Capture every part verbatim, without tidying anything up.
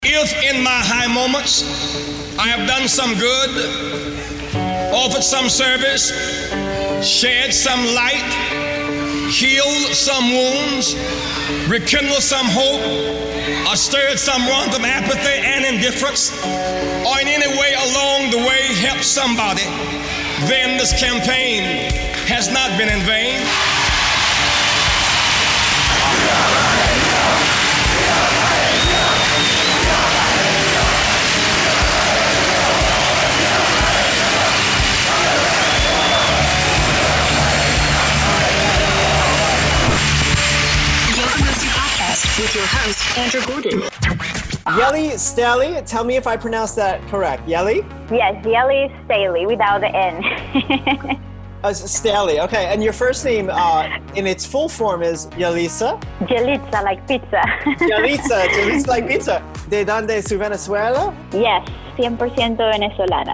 If in my high moments I have done some good, offered some service, shed some light, healed some wounds, rekindled some hope, or stirred some wrong of apathy and indifference, or in any way along the way helped somebody, then this campaign has not been in vain. With your host, Andrew Gordon. Yeli Staley, tell me if I pronounced that correct. Yeli? Yes, Yeli Staley without the N. uh, Staley, okay. And your first name uh, in its full form is Yelisa? Yelitza, like pizza. Yelitza, Yelitza like pizza. ¿De dónde su Venezuela? Yes, cien por ciento venezolana.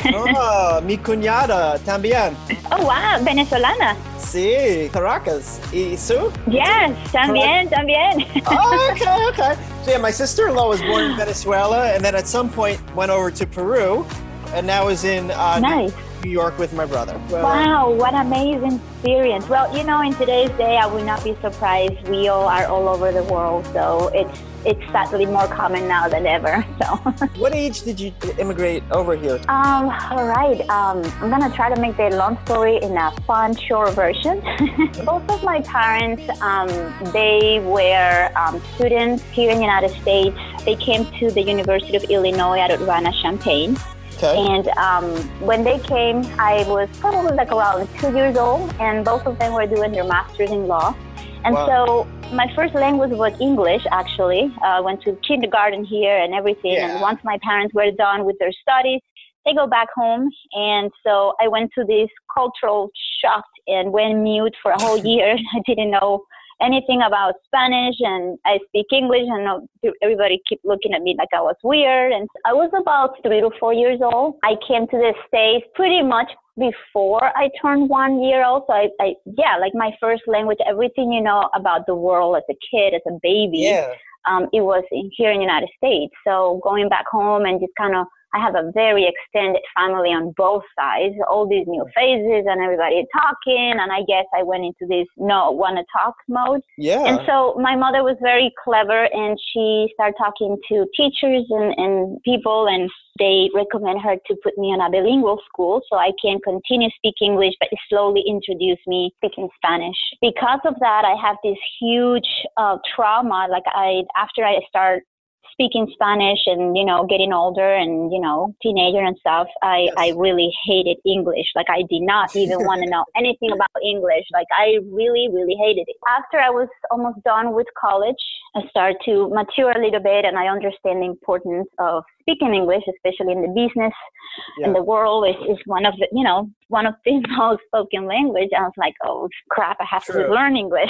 Oh, mi cuñada también. Oh, wow, venezolana. Sí, Caracas. ¿Y su? Yes, también, también. Oh, okay, okay. So yeah, my sister-in-law was born in Venezuela and then at some point went over to Peru and now is in uh, nice. New York with my brother. Wow, what amazing experience. Well, you know, in today's day, I would not be surprised. We all are all over the world, so it's it's sadly more common now than ever. So. What age did you immigrate over here? Um, all right. Um, I'm gonna try to make the long story in a fun, short version. Both of my parents, um, they were um, students here in the United States. They came to the University of Illinois at Urbana-Champaign. Okay. And um, when they came, I was probably like around two years old, and both of them were doing their masters in law. And wow. so my first language was English, actually. I uh, went to kindergarten here and everything. Yeah. And once my parents were done with their studies, they go back home. And so I went to this cultural shock and went mute for a whole year. I didn't know anything about Spanish, and I speak English, and everybody kept looking at me like I was weird. And I was about three to four years old. I came to the States pretty much before I turned one year old. So I, I yeah, like my first language, everything you know about the world as a kid, as a baby, yeah. um, it was in, here in the United States. So going back home and just kind of, I have a very extended family on both sides, all these new faces and everybody talking. And I guess I went into this no want to talk mode. Yeah. And so my mother was very clever, and she started talking to teachers and, and people, and they recommend her to put me in a bilingual school so I can continue speaking English, but slowly introduce me speaking Spanish. Because of that, I have this huge uh, trauma. Like I, after I start speaking Spanish and, you know, getting older and, you know, teenager and stuff, I, yes. I really hated English. Like I did not even want to know anything about English. Like I really, really hated it. After I was almost done with college, I started to mature a little bit, and I understand the importance of speaking English, especially in the business yeah. and the world is, is one of the, you know, one of the most spoken language. I was like, oh crap, I have True. to learn English.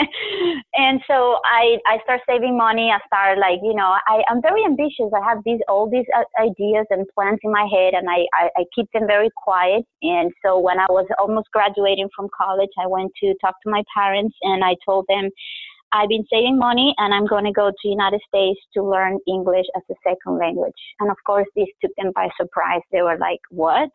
And so I, I started saving money. I started like, you know, I, I'm very ambitious. I have these, all these ideas and plans in my head, and I, I, I keep them very quiet. And so when I was almost graduating from college, I went to talk to my parents, and I told them, I've been saving money and I'm going to go to the United States to learn English as a second language. And of course, this took them by surprise. They were like, what?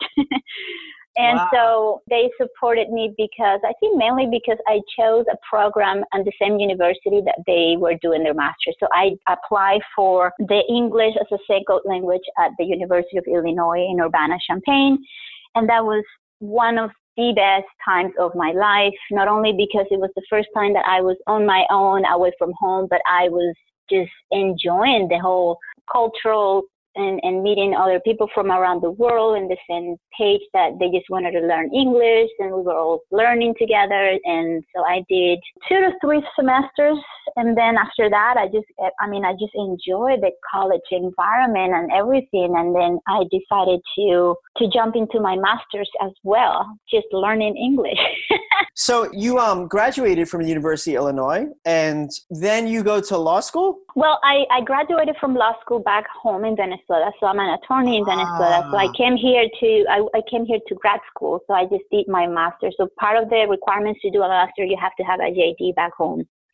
And wow. so they supported me because I think mainly because I chose a program at the same university that they were doing their master's. So I applied for the English as a second language at the University of Illinois in Urbana-Champaign. And that was one of the best times of my life, not only because it was the first time that I was on my own, away from home, but I was just enjoying the whole cultural and, and meeting other people from around the world in the same page that they just wanted to learn English, and we were all learning together. And so I did two to three semesters. And then after that, I just, I mean, I just enjoyed the college environment and everything. And then I decided to, to jump into my master's as well, just learning English. So you um graduated from the University of Illinois, and then you go to law school? Well, I, I graduated from law school back home in Venezuela. So I'm an attorney in Venezuela. Ah. So I came here to, I, I came here to grad school. So I just did my master's. So part of the requirements to do a master, you have to have a J D back home.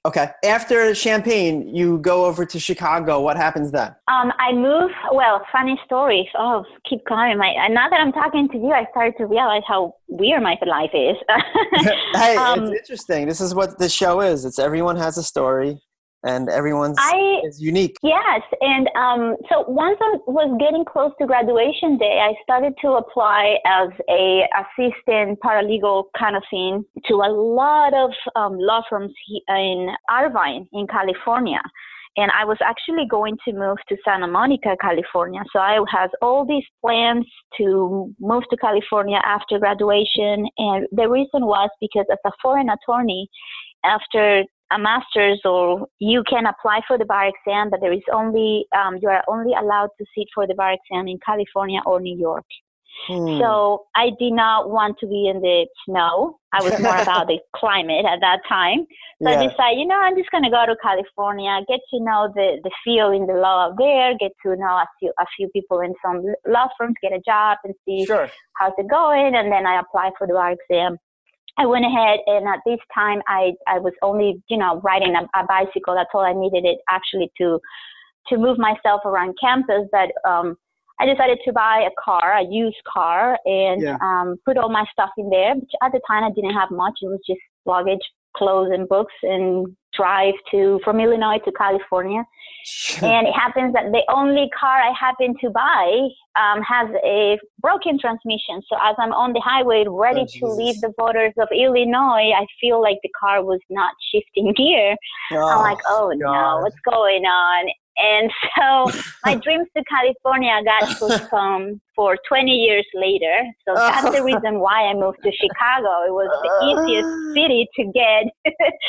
Okay. After Champaign, you go over to Chicago. What happens then? Um, I moved, well, funny story. Oh, keep coming. My, now that I'm talking to you, I started to realize how weird my life is. Hey, um, it's interesting. This is what the show is. It's everyone has a story and everyone's I, is unique. Yes. And um, so once I was getting close to graduation day, I started to apply as a assistant paralegal kind of thing to a lot of um, law firms in Irvine, in California. And I was actually going to move to Santa Monica, California. So I had all these plans to move to California after graduation. And the reason was because as a foreign attorney, after a master's, or you can apply for the bar exam, but there is only, um, you are only allowed to sit for the bar exam in California or New York. Hmm. So I did not want to be in the snow. I was more about the climate at that time. So yeah. I decided, you know, I'm just going to go to California, get to know the, the field in the law there, get to know a few, a few people in some law firms, get a job and see sure. how's it going. And then I applied for the bar exam. I went ahead, and at this time, I, I was only, you know, riding a, a bicycle. That's all I needed it actually to to move myself around campus. But um, I decided to buy a car, a used car, and yeah. um, put all my stuff in there. Which at the time, I didn't have much. It was just luggage, clothes, and books, and drive to from Illinois to California. And it happens that the only car I happened to buy um, has a broken transmission. So as I'm on the highway ready oh, to leave the borders of Illinois, I feel like the car was not shifting gear. Oh, I'm like, oh God. No, what's going on? And so my dreams to California got postponed for twenty years later. So that's the reason why I moved to Chicago. It was the easiest city to get.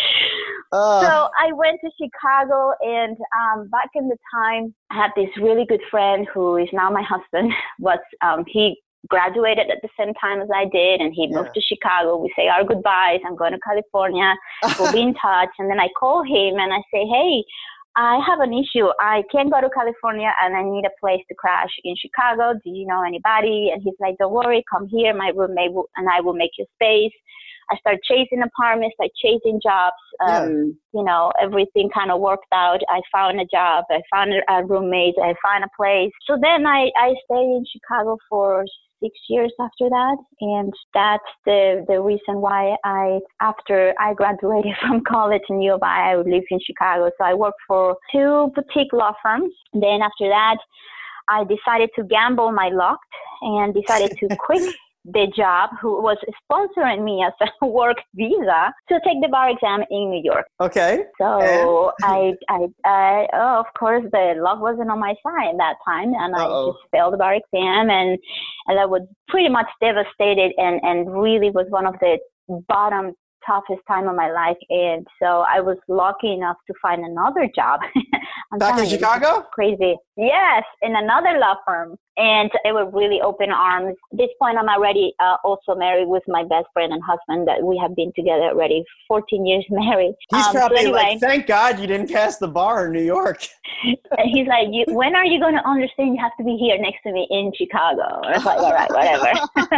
uh. So I went to Chicago, and um, back in the time, I had this really good friend who is now my husband. Was um, he graduated at the same time as I did, and he yeah. moved to Chicago. We say our goodbyes. I'm going to California. We'll be in touch. And then I call him and I say, hey, I have an issue. I can't go to California and I need a place to crash in Chicago. Do you know anybody? And he's like, don't worry, come here. My roommate will, and I will make you space. I started chasing apartments, like chasing jobs. Um, yeah. You know, everything kind of worked out. I found a job. I found a roommate. I found a place. So then I, I stayed in Chicago for six years after that. And that's the, the reason why I, after I graduated from college in U of I, I lived in Chicago. So I worked for two boutique law firms. Then after that, I decided to gamble my luck and decided to quit the job who was sponsoring me as a work visa to take the bar exam in New York. Okay. So I, I, I, oh, of course, the luck wasn't on my side at that time, and Uh-oh. I just failed the bar exam, and and I was pretty much devastated, and and really was one of the bottom toughest time of my life. And so I was lucky enough to find another job. Back in Chicago? Crazy. Yes, in another law firm. And it was really open arms. At this point, I'm already uh, also married with my best friend and husband that we have been together already fourteen years married. He's um, probably so anyway, like, thank God you didn't pass the bar in New York. And he's like, you, when are you going to understand you have to be here next to me in Chicago? I was like, all right, whatever.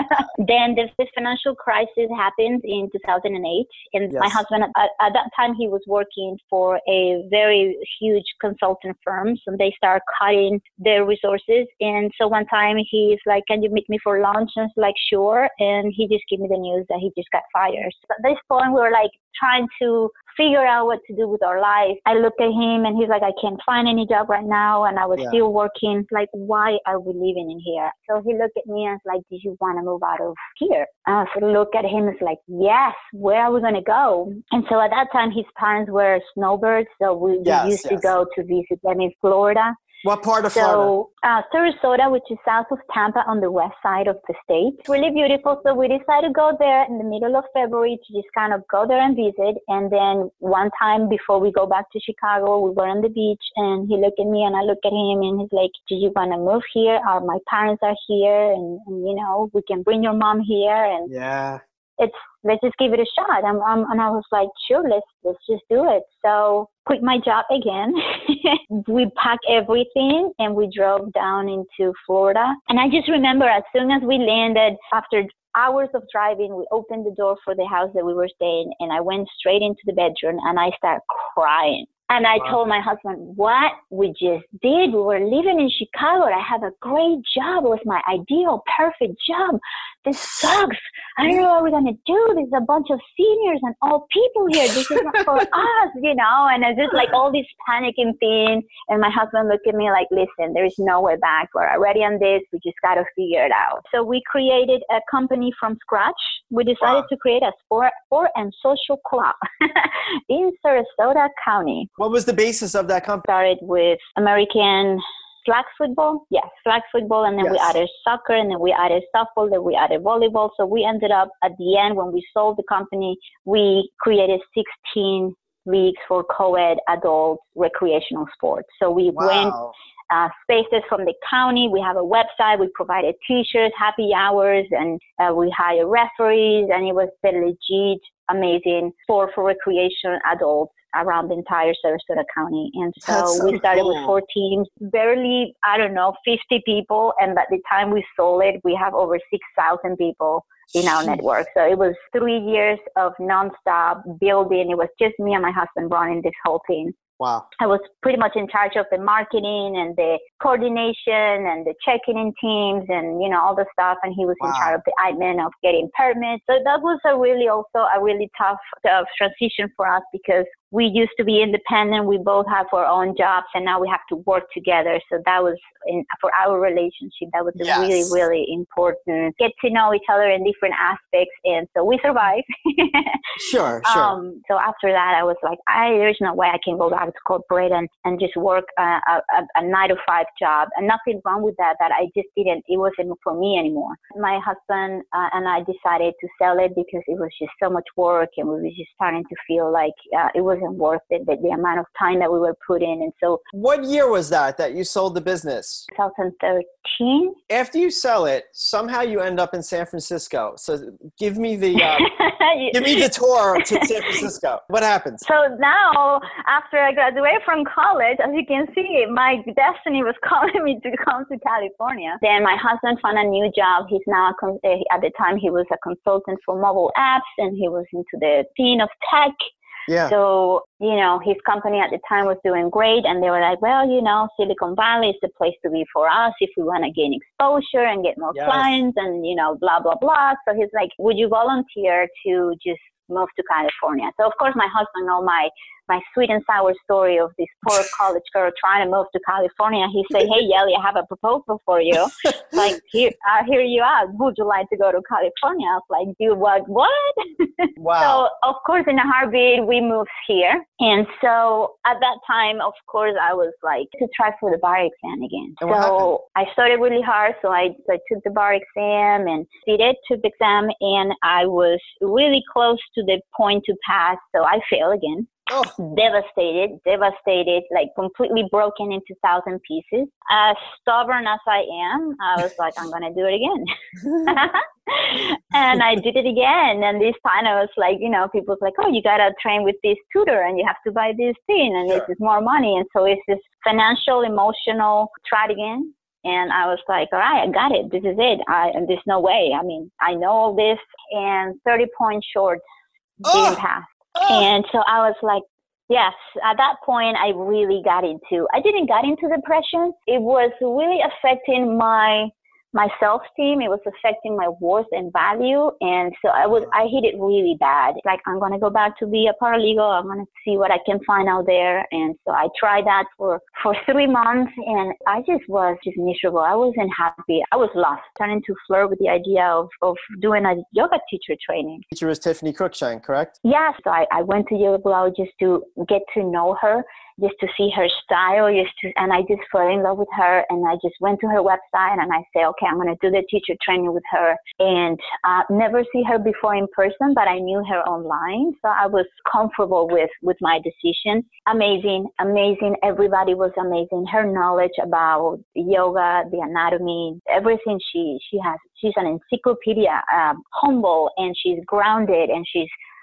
Then this, this financial crisis happened in two thousand eight. And yes. my husband, at, at that time, he was working for a very huge consultant firm. So they started cutting their resources. And so one time he's like, can you meet me for lunch? And I was like, sure. And he just gave me the news that he just got fired. So at this point, we were like trying to figure out what to do with our life. I looked at him and he's like, I can't find any job right now. And I was yeah. still working. Like, why are we living in here? So he looked at me and was like, do you want to move out of here? And I was look at him and was like, yes, where are we going to go? And so at that time, his parents were snowbirds. So we, yes, we used yes. to go to visit them in Florida. What part of so, Florida? Uh, Sarasota, which is south of Tampa on the west side of the state. It's really beautiful. So we decided to go there in the middle of February to just kind of go there and visit. And then one time before we go back to Chicago, we were on the beach and he looked at me and I looked at him and he's like, do you want to move here? Or my parents are here and, and, you know, we can bring your mom here. And yeah. It's, let's just give it a shot. And, um, and I was like, sure, let's, let's just do it. So quit my job again. We packed everything and we drove down into Florida. And I just remember as soon as we landed, after hours of driving, we opened the door for the house that we were staying, and I went straight into the bedroom and I started crying. And I Wow. told my husband what we just did. We were living in Chicago. I have a great job. It was my ideal, perfect job. This sucks. I don't know what we're going to do. There's a bunch of seniors and old people here. This is not for us, you know. And it's just like all this panicking thing. And my husband looked at me like, listen, there is no way back. We're already on this. We just got to figure it out. So we created a company from scratch. We decided Wow. to create a sport, sport and social club in Sarasota County. What was the basis of that company? Started with American flag football. Yes, flag football. And then we Yes. added soccer, and then we added softball, then we added volleyball. So we ended up at the end, when we sold the company, we created sixteen leagues for co-ed adult recreational sports. So we went Wow. uh, spaces from the county. We have a website. We provided t-shirts, happy hours, and uh, we hire referees. And it was the legit amazing sport for recreation adults around the entire Sarasota County. And so, That's so we started cool. with four teams, barely, I don't know, fifty people. And by the time we sold it, we have over six thousand people in our Jeez. network. So it was three years of nonstop building. It was just me and my husband running this whole thing. Wow. I was pretty much in charge of the marketing and the coordination and the checking in teams and, you know, all the stuff. And he was Wow. in charge of the admin of getting permits. So that was a really also a really tough, tough transition for us, because we used to be independent. We both have our own jobs, and now we have to work together. So that was, in, for our relationship, that was a Yes. really, really important. Get to know each other in different aspects. And so we survived. Sure, sure. Um, so after that, I was like, I, there's no way I can go back to corporate and, and just work a, a, a nine to five job. And nothing wrong with that, but I just didn't, it wasn't for me anymore. My husband uh, and I decided to sell it because it was just so much work, and we were just starting to feel like uh, it wasn't worth it, the, the amount of time that we were putting in. And so What year was that that you sold the business? twenty thirteen. After you sell it, somehow you end up in San Francisco. So give me the uh, give me the tour to San Francisco. What happens? So now, after I graduated from college, as you can see, my destiny was calling me to come to California. Then my husband found a new job. He's now, a con- at the time, he was a consultant for mobile apps, and he was into the scene of tech. Yeah. So, you know, his company at the time was doing great, and they were like, well, you know, Silicon Valley is the place to be for us if we want to gain exposure and get more Yes. clients and, you know, blah, blah, blah. So he's like, would you volunteer to just move to California? So, of course, my husband know my my sweet and sour story of this poor college girl trying to move to California. He said, hey, Yeli, I have a proposal for you. Like, here, uh, here you are. Would you like to go to California? I was like, dude, what? What? Wow. So, of course, in a heartbeat, we moved here. And so at that time, of course, I was like, to try for the bar exam again. And what So I started really hard. So I, I took the bar exam and did it, took the exam, and I was really close to the point to pass. So I failed again. Oh. Devastated, devastated, like completely broken into thousand pieces. As stubborn as I am, I was like, I'm going to do it again. And I did it again. And this time I was like, you know, people's like, oh, you got to train with this tutor and you have to buy this thing and Sure. this is more money. And so it's this financial, emotional, try it again. And I was like, all right, I got it. This is it. I, and there's no way. I mean, I know all this, and thirty points short Oh. didn't pass. Oh. And so I was like, yes, at that point, I really got into, I didn't get into depression. It was really affecting my, my self-esteem. It was affecting my worth and value. And so I was, I hit it really bad. Like, I'm going to go back to be a paralegal. I'm going to see what I can find out there. And so I tried that for, for three months and I just was just miserable. I wasn't happy. I was lost, starting to flirt with the idea of, of doing a yoga teacher training. Teacher was Tiffany Cruikshank, correct? Yeah, so I, I went to Yoga Glow just to get to know her, just to see her style, just to, and I just fell in love with her. And I just went to her website and I said, okay, I'm going to do the teacher training with her. And uh, never see her before in person, but I knew her online. So I was comfortable with, with my decision. Amazing, amazing. Everybody was amazing. Her knowledge about yoga, the anatomy, everything she, she has. She's an encyclopedia, um, humble, and she's grounded, and she's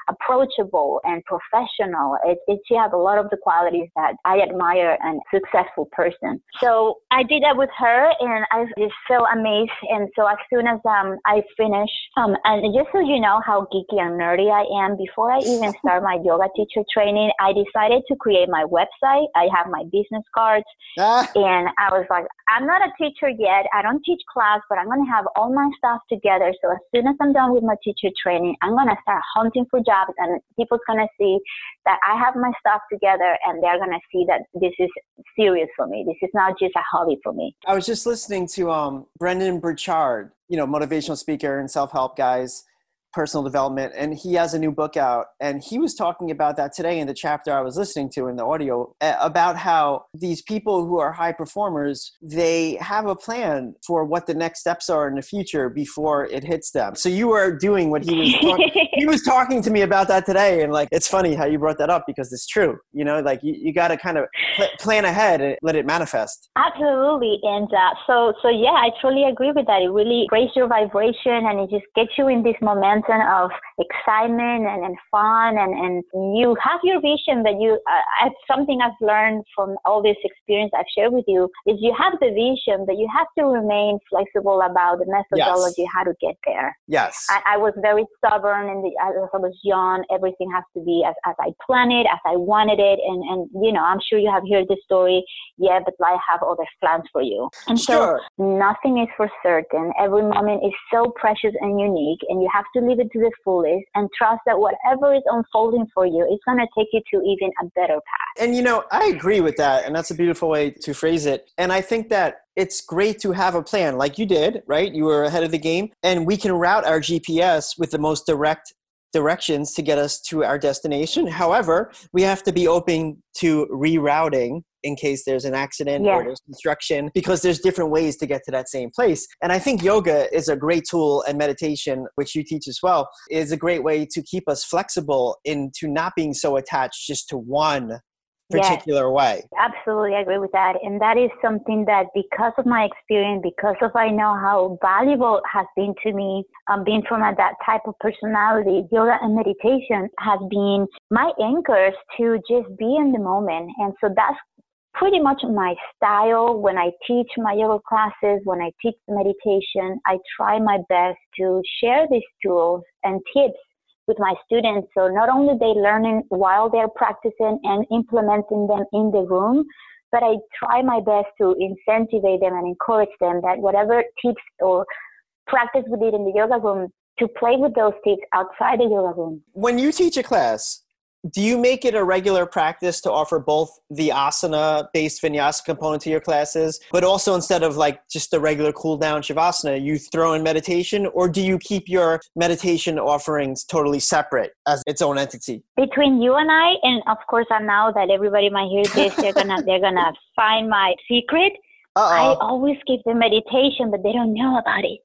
approachable and professional. It, it, she has a lot of the qualities that I admire in a successful person. So I did that with her, and I just so amazed. And so as soon as um, I finish, um, and just so you know how geeky and nerdy I am, before I even start my yoga teacher training, I decided to create my website. I have my business cards, ah. and I was like, I'm not a teacher yet. I don't teach class, but I'm going to have all my stuff together. So as soon as I'm done with my teacher training, I'm going to start hunting for jobs, and people's going to see that I have my stuff together, and they're going to see that this is serious for me. This is not just a hobby for me. I was just listening to um, Brendon Burchard, you know, motivational speaker and self-help guys, personal development, and he has a new book out, and he was talking about that today in the chapter I was listening to in the audio, about how these people who are high performers, they have a plan for what the next steps are in the future before it hits them. So you were doing what he was talking, he was talking to me about that today, and like, it's funny how you brought that up because it's true, you know, like you, you got to kind of pl- plan ahead and let it manifest. Absolutely. And uh, so so yeah, I totally agree with that. It really raises your vibration, and it just gets you in this momentum of excitement and, and fun, and, and you have your vision that you, uh, something I've learned from all this experience I've shared with you is you have the vision, but you have to remain flexible about the methodology, yes. how to get there. Yes. I, I was very stubborn, and as I was young, everything has to be as, as I planned it, as I wanted it. And, and, you know, I'm sure you have heard this story. Yeah, but I have other plans for you. And sure. so nothing is for certain. Every moment is so precious and unique, and you have to live it to the fullest and trust that whatever is unfolding for you is going to take you to even a better path. And, you know, I agree with that. And that's a beautiful way to phrase it. And I think that it's great to have a plan like you did, right? You were ahead of the game, and we can route our G P S with the most direct directions to get us to our destination. However, we have to be open to rerouting in case there's an accident yes. or there's construction, because there's different ways to get to that same place. And I think yoga is a great tool, and meditation, which you teach as well, is a great way to keep us flexible into not being so attached just to one particular yes, way. Absolutely, I agree with that. And that is something that, because of my experience, because of I know how valuable it has been to me, um, being from a, that type of personality, yoga and meditation has been my anchors to just be in the moment. And so that's pretty much my style. When I teach my yoga classes, when I teach meditation, I try my best to share these tools and tips with my students. So not only they learning while they're practicing and implementing them in the room, but I try my best to incentivize them and encourage them that whatever tips or practice we did in the yoga room, to play with those tips outside the yoga room. When you teach a class, do you make it a regular practice to offer both the asana-based vinyasa component to your classes, but also instead of like just the regular cool down shavasana, you throw in meditation, or do you keep your meditation offerings totally separate as its own entity? Between you and I, and of course, I know that everybody might hear this, they're gonna they're gonna find my secret. Uh-oh. I always give them meditation, but they don't know about it.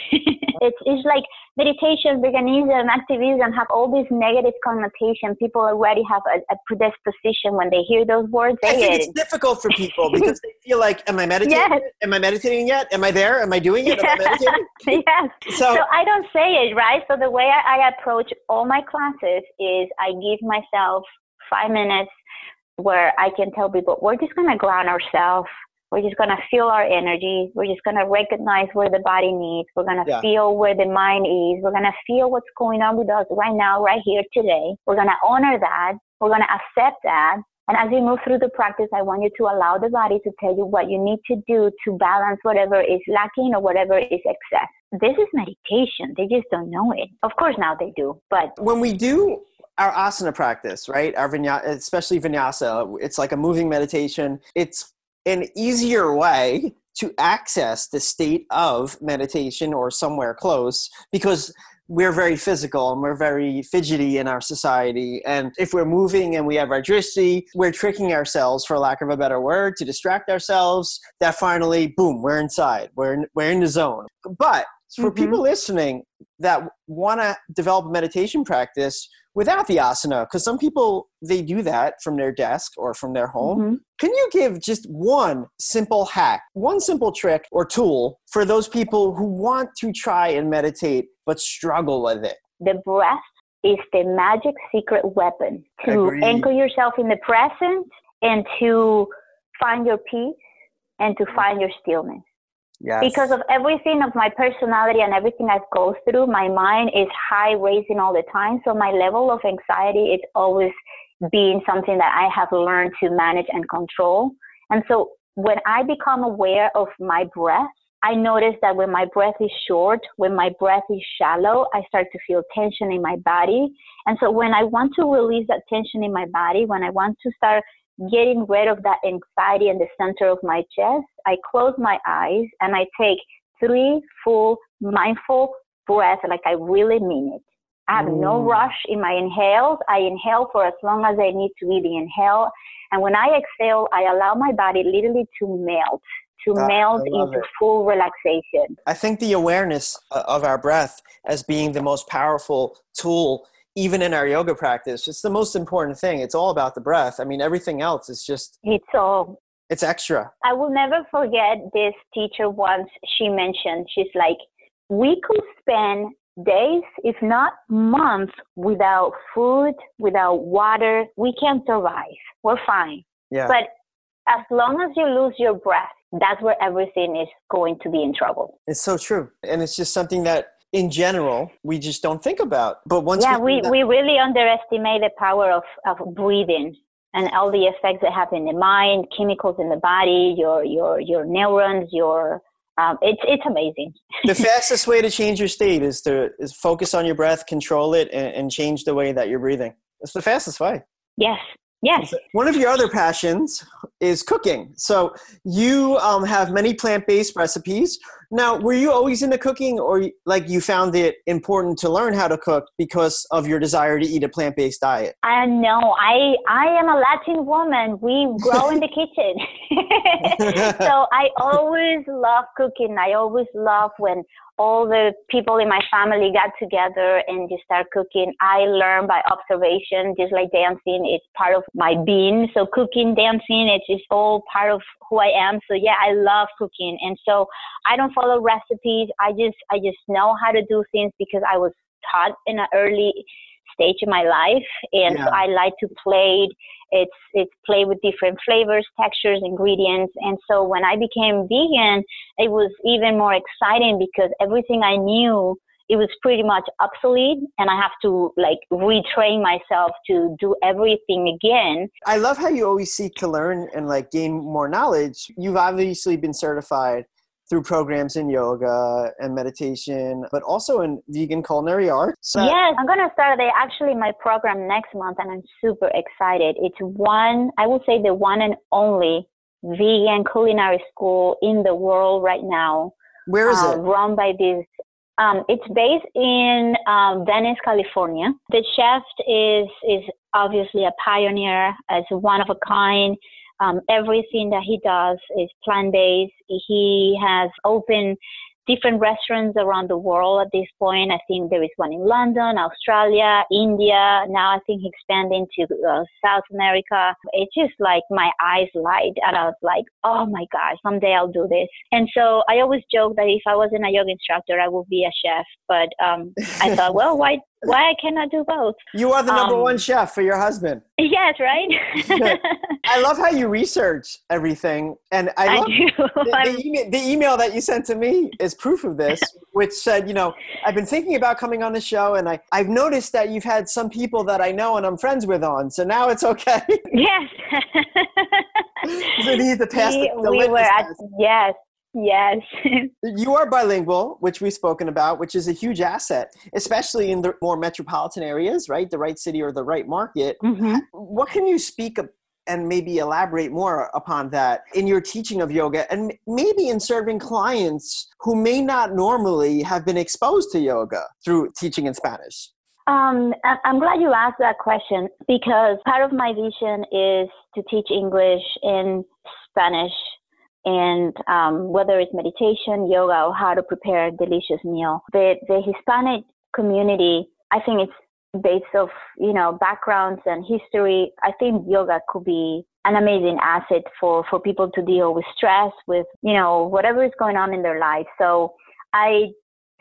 it's, it's like meditation, veganism, activism have all this negative connotation. People already have a, a predisposition when they hear those words. I think it. it's difficult for people because they feel like, am I meditating? Yes. Am I meditating yet? Am I there? Am I doing it? Am I meditating? Yes. So, so I don't say it, right? So the way I, I approach all my classes is I give myself five minutes where I can tell people, we're just going to ground ourselves. We're just going to feel our energy. We're just going to recognize where the body needs. We're going to yeah. feel where the mind is. We're going to feel what's going on with us right now, right here today. We're going to honor that. We're going to accept that. And as you move through the practice, I want you to allow the body to tell you what you need to do to balance whatever is lacking or whatever is excess. This is meditation. They just don't know it. Of course, now they do. But when we do our asana practice, right, our vinyasa, especially vinyasa, it's like a moving meditation. It's an easier way to access the state of meditation or somewhere close, because we're very physical and we're very fidgety in our society. And if we're moving and we have hydricity, we're tricking ourselves, for lack of a better word, to distract ourselves, that finally, boom, we're inside. We're in, we're in the zone. But for mm-hmm. people listening that want to develop a meditation practice without the asana, because some people, they do that from their desk or from their home. Mm-hmm. Can you give just one simple hack, one simple trick or tool for those people who want to try and meditate but struggle with it? The breath is the magic secret weapon to Agreed. anchor yourself in the present and to find your peace and to find your stillness. Yes. Because of everything of my personality and everything I've gone through, my mind is high raising all the time. So my level of anxiety is always being something that I have learned to manage and control. And so when I become aware of my breath, I notice that when my breath is short, when my breath is shallow, I start to feel tension in my body. And so when I want to release that tension in my body, when I want to start getting rid of that anxiety in the center of my chest, I close my eyes and I take three full mindful breaths like I really mean it. I have no rush in my inhales. I inhale for as long as I need to really inhale. And when I exhale, I allow my body literally to melt, to Ah, melt I love into it. full relaxation. I think the awareness of our breath as being the most powerful tool, even in our yoga practice, it's the most important thing. It's all about the breath. I mean, everything else is just, It's all. it's extra. I will never forget this teacher once. She mentioned, she's like, we could spend days, if not months, without food, without water. We can survive. We're fine. Yeah. But as long as you lose your breath, that's where everything is going to be in trouble. It's so true. And it's just something that in general, we just don't think about. But once Yeah, we, we, do that- we really underestimate the power of, of breathing and all the effects that happen in the mind, chemicals in the body, your your your neurons, your um, it's it's amazing. the fastest way to change your state is to is focus on your breath, control it, and, and change the way that you're breathing. It's the fastest way. Yes, yes. One of your other passions is cooking. So you um, have many plant-based recipes. Now, were you always into cooking, or like you found it important to learn how to cook because of your desire to eat a plant-based diet? I know. I I am a Latin woman. We grow in the kitchen. So I always love cooking. I always love when all the people in my family got together and just start cooking. I learn by observation, just like dancing. It's part of my being. So cooking, dancing, it's just all part of who I am. So yeah, I love cooking. And so I don't follow recipes. I just, I just know how to do things because I was taught in an early stage in my life. And Yeah. so I like to play. It's, it's play with different flavors, textures, ingredients. And so when I became vegan, it was even more exciting because everything I knew, it was pretty much obsolete, and I have to like retrain myself to do everything again. I love how you always seek to learn and like gain more knowledge. You've obviously been certified through programs in yoga and meditation, but also in vegan culinary arts. So Yes, I'm going to start the, actually my program next month, and I'm super excited. It's one, I would say the one and only vegan culinary school in the world right now. where is uh, it? Run by this. Um, it's based in um, Venice, California. The chef is is obviously a pioneer, as one of a kind. Um, everything that he does is plant-based. He has opened different restaurants around the world at this point. I think there is one in London, Australia, India. Now I think he's expanding to uh, South America. It's just like my eyes light, and I was like, oh my gosh, someday I'll do this. And so I always joke that if I wasn't a yoga instructor, I would be a chef. But um, I thought, well, why why I cannot do both? You are the number um, one chef for your husband. Yes, right? I love how you research everything. And I I love do. the, the, email, the email that you sent to me is proof of this, which said, you know, I've been thinking about coming on the show, and I, I've noticed that you've had some people that I know and I'm friends with on. So now it's okay. Yes. So you need to pass we, the, the we litmus were at, test. yes, yes. You are bilingual, which we've spoken about, which is a huge asset, especially in the more metropolitan areas, right? The right city or the right market. Mm-hmm. What can you speak of and maybe elaborate more upon that in your teaching of yoga, and maybe in serving clients who may not normally have been exposed to yoga through teaching in Spanish? Um, I- I'm glad you asked that question, because part of my vision is to teach English in Spanish, and um, whether it's meditation, yoga, or how to prepare a delicious meal. The, the Hispanic community, I think it's based off, you know, backgrounds and history. I think yoga could be an amazing asset for, for people to deal with stress, with, you know, whatever is going on in their life. So I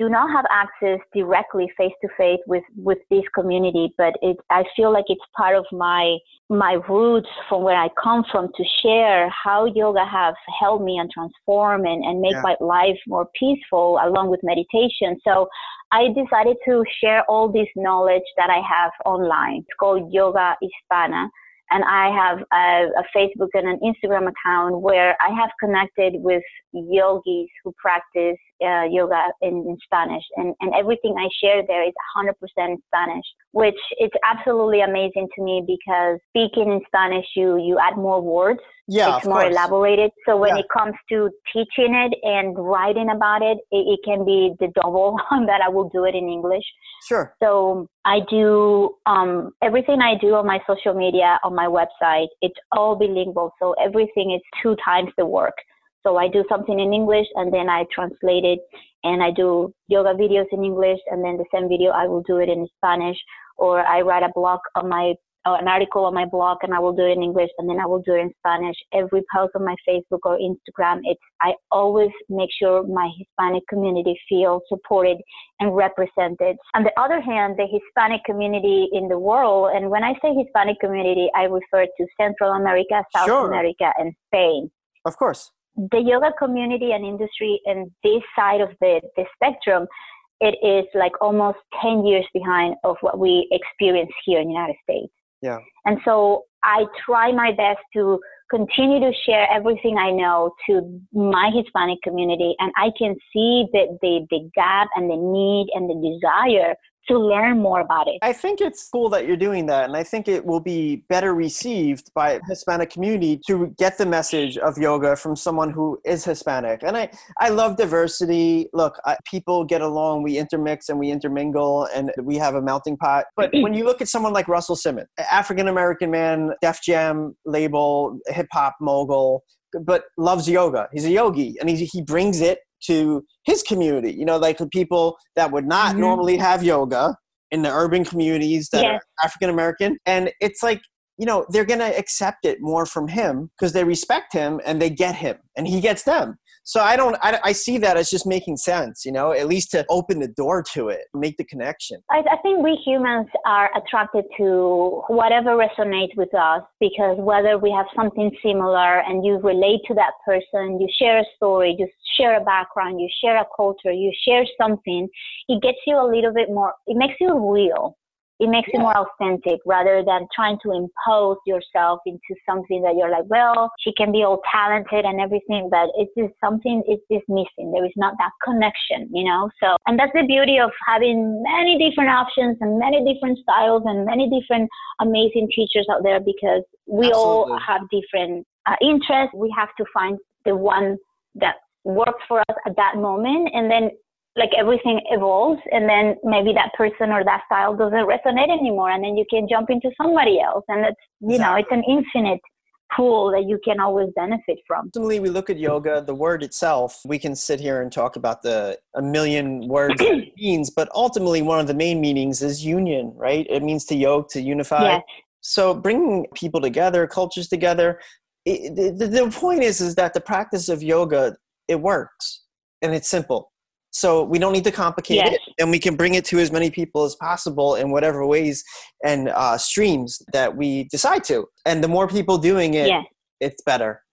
do not have access directly face to face with with this community, but it I feel like it's part of my my roots from where I come from to share how yoga have helped me and transform and, and make Yeah. my life more peaceful along with meditation. So I decided to share all this knowledge that I have online. It's called Yoga Hispana. And I have a, a Facebook and an Instagram account where I have connected with yogis who practice uh, yoga in, in Spanish. And, and everything I share there is one hundred percent Spanish, which is absolutely amazing to me because speaking in Spanish, you, you add more words. Yeah, It's of more course. elaborated. So when Yeah. it comes to teaching it and writing about it, it, it can be the double that I will do it in English. Sure. So I do um, everything I do on my social media, on my website. It's all bilingual. So everything is two times the work. So I do something in English and then I translate it, and I do yoga videos in English, and then the same video I will do it in Spanish, or I write a blog on my uh, an article on my blog and I will do it in English, and then I will do it in Spanish. Every post on my Facebook or Instagram, it's I always make sure my Hispanic community feels supported and represented. On the other hand, the Hispanic community in the world, and when I say Hispanic community, I refer to Central America, South Sure. America, and Spain. Of course. The yoga community and industry in this side of the, the spectrum, it is like almost ten years behind of what we experience here in the United States. Yeah. And so I try my best to continue to share everything I know to my Hispanic community, and I can see that the, the gap and the need and the desire to learn more about it. I think it's cool that you're doing that, and I think it will be better received by the Hispanic community to get the message of yoga from someone who is Hispanic. And I, I love diversity. Look, I, people get along, we intermix and we intermingle, and we have a melting pot. But when you look at someone like Russell Simmons, African-American man, Def Jam label, hip-hop mogul, but loves yoga. He's a yogi, and he, he brings it to his community, you know, like the people that would not Mm-hmm. normally have yoga in the urban communities that Yes. are African-American. And it's like, you know, they're going to accept it more from him because they respect him and they get him and he gets them. So I don't, I, I see that as just making sense, you know, at least to open the door to it, make the connection. I, I think we humans are attracted to whatever resonates with us, because whether we have something similar and you relate to that person, you share a story, you share a background, you share a culture, you share something, it gets you a little bit more, it makes you real. It makes Yeah. you more authentic rather than trying to impose yourself into something that you're like, well, she can be all talented and everything, but it's just something is just missing. There is not that connection, you know? So, and that's the beauty of having many different options and many different styles and many different amazing teachers out there, because we Absolutely. all have different uh, interests. We have to find the one that works for us at that moment, and then like everything evolves, and then maybe that person or that style doesn't resonate anymore, and then you can jump into somebody else, and it's, you know, it's an infinite pool that you can always benefit from. Ultimately, we look at yoga, the word itself, we can sit here and talk about the a million words that it means, but ultimately one of the main meanings is union, right? It means to yoke, to unify. Yes. So bringing people together, cultures together, it, the, the point is, is that the practice of yoga, it works and it's simple. So we don't need to complicate Yes. it, and we can bring it to as many people as possible in whatever ways and uh, streams that we decide to. And the more people doing it, Yes. it's better.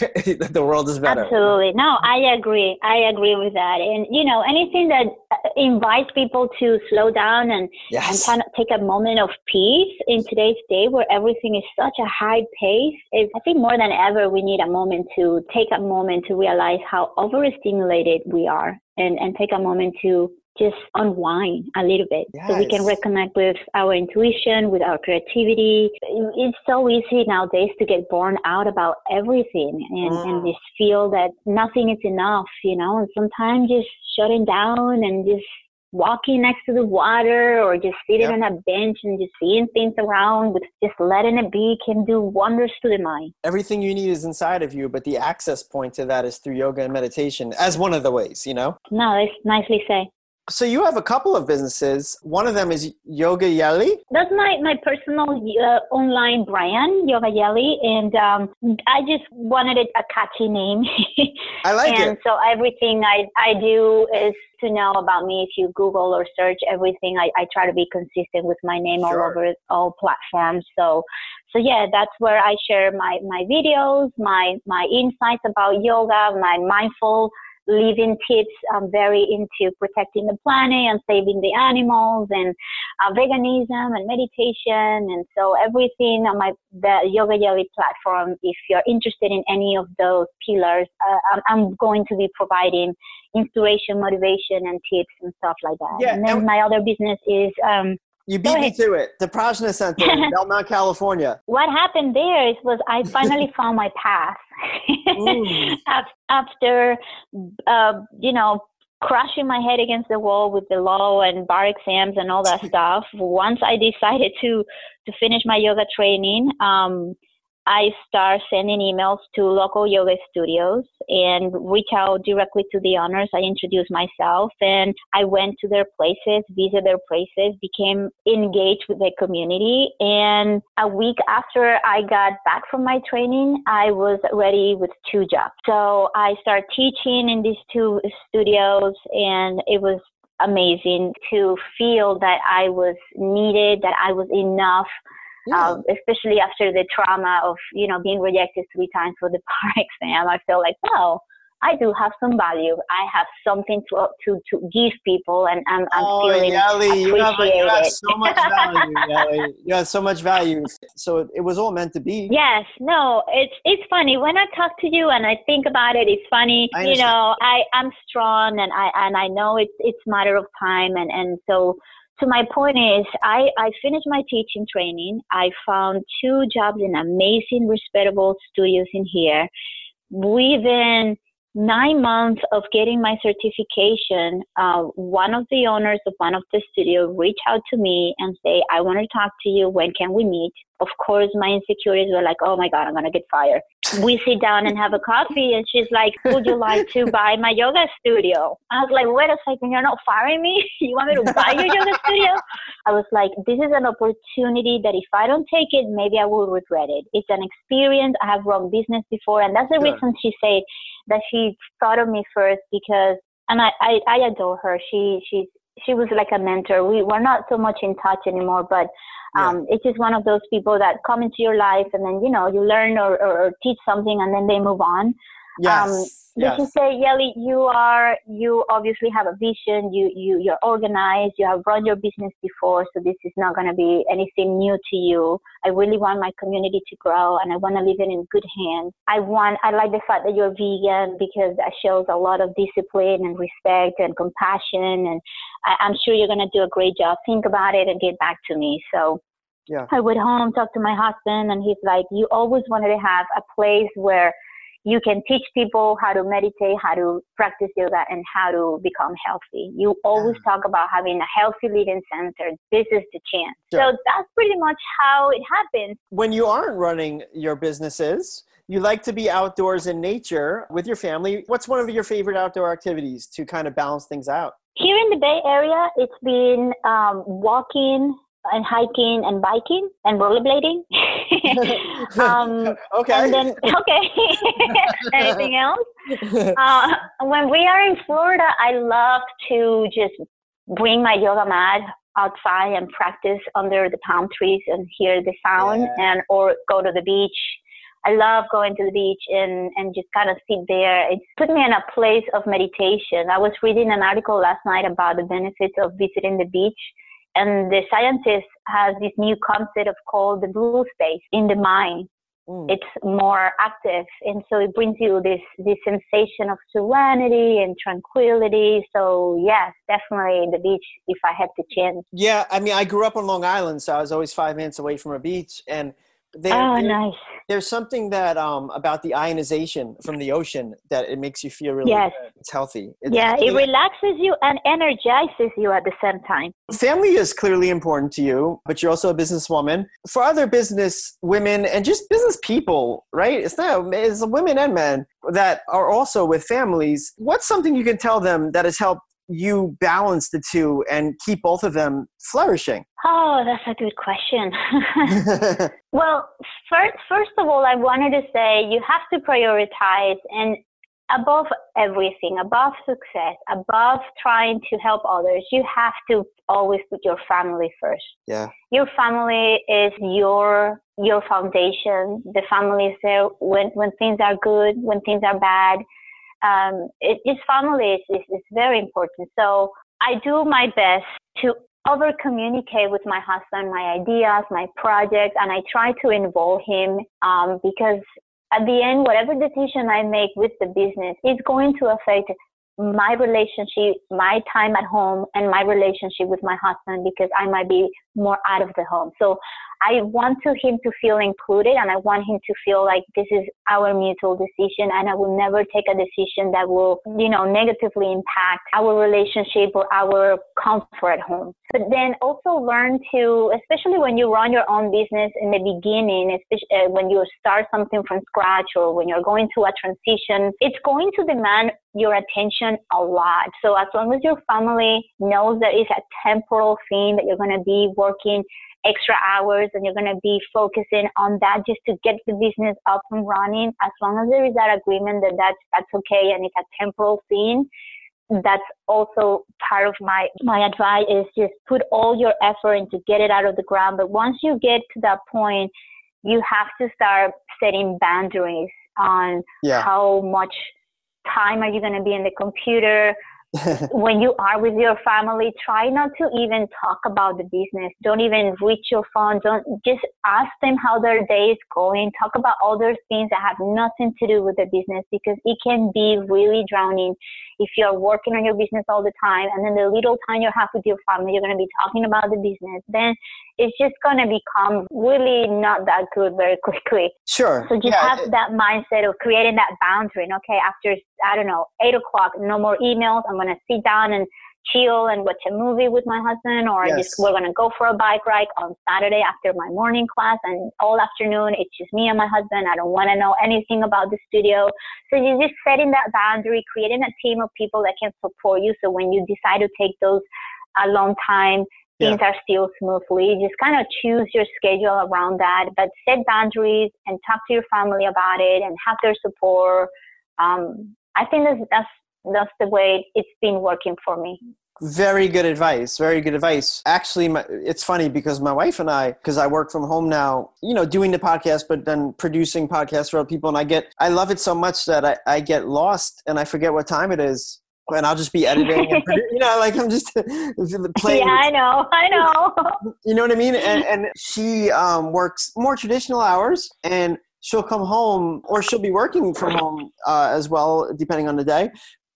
The world is better. Absolutely. No, I agree. I agree with that. And, you know, anything that invites people to slow down and, Yes. and kind of take a moment of peace in today's day where everything is such a high pace, is, I think more than ever, we need a moment to take a moment to realize how overstimulated we are, and, and take a moment to just unwind a little bit, so we can Yes. reconnect with our intuition, with our creativity. It's so easy nowadays to get burned out about everything and, Mm. and just feel that nothing is enough, you know, and sometimes just shutting down and just walking next to the water or just sitting Yep. on a bench and just seeing things around, with just letting it be, can do wonders to the mind. Everything you need is inside of you, but the access point to that is through yoga and meditation as one of the ways, you know? No, it's nicely said. So you have a couple of businesses. One of them is Yoga Yeli. That's my, my personal uh, online brand, Yoga Yeli. And um, I just wanted it a catchy name. I like and it. And so everything I, I do is to know about me. If you Google or search everything, I, I try to be consistent with my name Sure. all over all platforms. So, so yeah, that's where I share my, my videos, my, my insights about yoga, my mindful living tips. I'm very into protecting the planet and saving the animals, and uh, veganism and meditation. And so everything on my the Yoga Yeli platform, if you're interested in any of those pillars, uh, I'm, I'm going to be providing inspiration, motivation, and tips and stuff like that. Yeah, and then and- my other business is... Um, You beat me to it. The Prajna Center in Belmont, California. What happened there is was I finally found my path. Mm. After, uh, you know, crashing my head against the wall with the law and bar exams and all that stuff. Once I decided to to finish my yoga training, um, I start sending emails to local yoga studios and reach out directly to the owners. I introduced myself and I went to their places, visited their places, became engaged with the community. And a week after I got back from my training, I was ready with two jobs. So I started teaching in these two studios, and it was amazing to feel that I was needed, that I was enough. Yeah. Um, especially after the trauma of, you know, being rejected three times for the bar exam, I feel like, wow, I do have some value. I have something to to, to give people, and I'm, I'm oh, feeling Yeli, you have, appreciated. you have so much value, Yeli. You have so much value. So it was all meant to be. Yes, no, it's it's funny when I talk to you and I think about it. It's funny, I you know. I I'm strong, and I and I know it's it's matter of time, and and so. So my point is, I, I finished my teaching training. I found two jobs in amazing, respectable studios in here. Within nine months of getting my certification, uh, one of the owners of one of the studios reached out to me and say, I want to talk to you. When can we meet? Of course, my insecurities were like, oh my God, I'm going to get fired. We sit down and have a coffee, and she's like, would you like to buy my yoga studio? I was like, wait a second, you're not firing me? You want me to buy your yoga studio? I was like, this is an opportunity that if I don't take it, maybe I will regret it. It's an experience. I have run business before, and that's the Sure. reason she said that she thought of me first, because, and I, I, I adore her. She, she's, she was like a mentor. We were not so much in touch anymore, but um, yeah. It's just one of those people that come into your life, and then, you know, you learn or, or, or teach something, and then they move on. Yes. Um, yes. Did you say, Yeli, you are, you obviously have a vision, you, you, you're organized, you have run your business before, so this is not going to be anything new to you. I really want my community to grow, and I want to leave it in good hands. I want, I like the fact that you're vegan, because that shows a lot of discipline and respect and compassion, and I, I'm sure you're going to do a great job. Think about it and get back to me. So yeah. I went home, talked to my husband, and he's like, you always wanted to have a place where you can teach people how to meditate, how to practice yoga, and how to become healthy. You always Yeah. talk about having a healthy living center. This is the chance. Sure. So that's pretty much how it happens. When you aren't running your businesses, you like to be outdoors in nature with your family. What's one of your favorite outdoor activities to kind of balance things out? Here in the Bay Area, it's been um, walking and hiking and biking and rollerblading. um, okay. And then, okay. Anything else? Uh, when we are in Florida, I love to just bring my yoga mat outside and practice under the palm trees and hear the sound, Yeah. and or go to the beach. I love going to the beach and, and just kind of sit there. It put me in a place of meditation. I was reading an article last night about the benefits of visiting the beach. And the scientist has this new concept of called the blue space in the mind. Mm. It's more active. And so it brings you this, this sensation of serenity and tranquility. So yes, definitely the beach if I had the chance. Yeah. I mean, I grew up on Long Island, so I was always five minutes away from a beach. And there, Oh, there- nice. there's something that um, about the ionization from the ocean that it makes you feel really Yes. good. It's healthy. It's Yeah, it healthy. relaxes you and energizes you at the same time. Family is clearly important to you, but you're also a businesswoman. For other business women and just business people, right? It's not, it's women and men that are also with families. What's something you can tell them that has helped you balance the two and keep both of them flourishing? Oh, that's a good question. Well, first, first of all, I wanted to say you have to prioritize, and above everything, above success, above trying to help others, you have to always put your family first. Yeah. Your family is your your foundation. The family is there when, when things are good, when things are bad. Um, it, it's family is, is, is very important. So I do my best to over communicate with my husband, my ideas, my projects, and I try to involve him um, because at the end, whatever decision I make with the business is going to affect my relationship, my time at home, and my relationship with my husband because I might be more out of the home. So I want to him to feel included, and I want him to feel like this is our mutual decision, and I will never take a decision that will, you know, negatively impact our relationship or our comfort at home. But then also learn to, especially when you run your own business in the beginning, especially when you start something from scratch or when you're going through a transition, it's going to demand your attention a lot. So as long as your family knows that it's a temporal thing, that you're going to be working extra hours and you're going to be focusing on that just to get the business up and running, as long as there is that agreement that that's, that's okay and it's a temporal thing, that's also part of my, my advice is just put all your effort into get it out of the ground. But once you get to that point, you have to start setting boundaries on yeah. how much time are you going to be in the computer. When you are with your family, try not to even talk about the business. Don't even reach your phone. Don't just ask them how their day is going. Talk about other things that have nothing to do with the business, because it can be really drowning if you're working on your business all the time and then the little time you have with your family, you're going to be talking about the business. Then it's just going to become really not that good very quickly. Sure. So just yeah, have it, that mindset of creating that boundary. And okay, after, I don't know, eight o'clock, no more emails. I'm going to sit down and chill and watch a movie with my husband, or yes. just we're going to go for a bike ride on Saturday after my morning class, and all afternoon it's just me and my husband. I don't want to know anything about the studio. So you're just setting that boundary, creating a team of people that can support you. So when you decide to take those a long time, things yeah. are still smoothly. Just kind of choose your schedule around that, but set boundaries and talk to your family about it and have their support. Um, I think that's, that's That's the way it's been working for me. Very good advice. Very good advice. Actually, my, it's funny because my wife and I, because I work from home now, you know, doing the podcast, but then producing podcasts for other people. And I get, I love it so much that I, I get lost and I forget what time it is. And I'll just be editing and produ- you know, like I'm just playing. Yeah, I know. I know. You know what I mean? And, and she um, works more traditional hours, and she'll come home, or she'll be working from home uh, as well, depending on the day.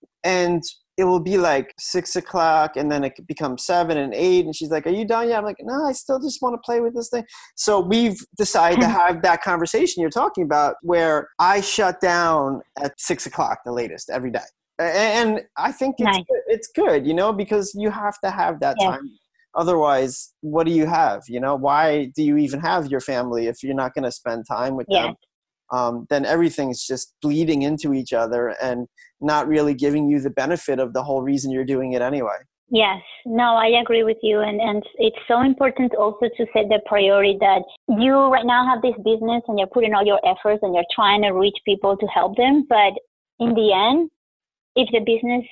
And it will be like six o'clock, and then it could become seven and eight. And she's like, "Are you done yet?" I'm like, "No, I still just want to play with this thing." So we've decided to have that conversation you're talking about, where I shut down at six o'clock, the latest, every day. And I think it's nice. good. It's good, you know, because you have to have that yes. time. Otherwise, what do you have? You know, why do you even have your family if you're not going to spend time with yes. them? Um, then everything's just bleeding into each other and not really giving you the benefit of the whole reason you're doing it anyway. Yes, no, I agree with you. And, and it's so important also to set the priority that you right now have this business and you're putting all your efforts and you're trying to reach people to help them. But in the end, if the business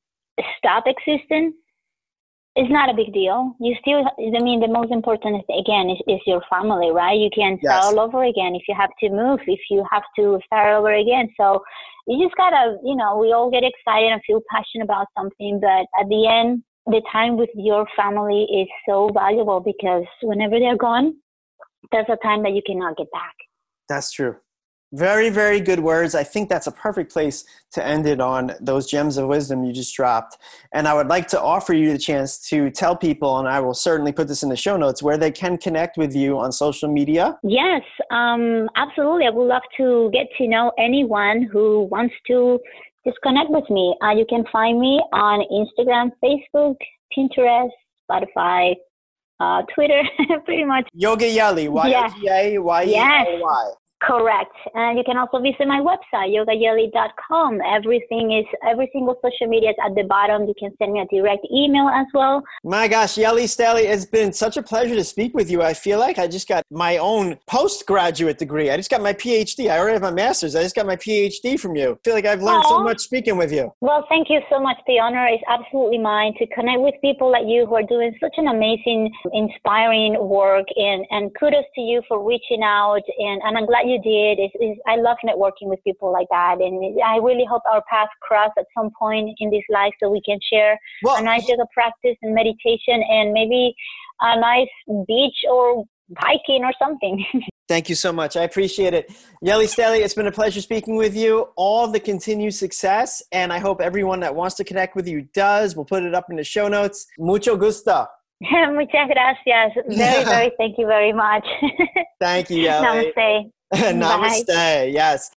stop existing, it's not a big deal. You still, I mean, the most important, is, again, is, is your family, right? You can start yes. all over again if you have to move, if you have to start over again. So you just gotta, you know, we all get excited and feel passionate about something, but at the end, the time with your family is so valuable, because whenever they're gone, there's a time that you cannot get back. That's true. Very, very good words. I think that's a perfect place to end it on, those gems of wisdom you just dropped. And I would like to offer you the chance to tell people, and I will certainly put this in the show notes, where they can connect with you on social media. Yes, um, absolutely. I would love to get to know anyone who wants to just connect with me. Uh, you can find me on Instagram, Facebook, Pinterest, Spotify, uh, Twitter, pretty much. Yoga Yali, Y O G A Y E L Y. Yes. Correct. And you can also visit my website, yoga yeli dot com. Everything is, every single social media is at the bottom. You can send me a direct email as well. My gosh, Yeli Staley, it's been such a pleasure to speak with you. I feel like I just got my own postgraduate degree. I just got my P H D. I already have my master's. I just got my P H D from you. I feel like I've learned Aww. so much speaking with you. Well, thank you so much. The honor is absolutely mine to connect with people like you who are doing such an amazing, inspiring work. And, and kudos to you for reaching out. And, and I'm glad you did. It's, it's, I love networking with people like that. And I really hope our paths cross at some point in this life so we can share well, a nice yoga practice and meditation and maybe a nice beach or hiking or something. Thank you so much. I appreciate it. Yeli Staley, it's been a pleasure speaking with you. All the continued success, and I hope everyone that wants to connect with you does. We'll put it up in the show notes. Mucho gusto. Muchas gracias. Very, very, thank you very much. Thank you, Yeli. Namaste. Namaste, Bye. Yes.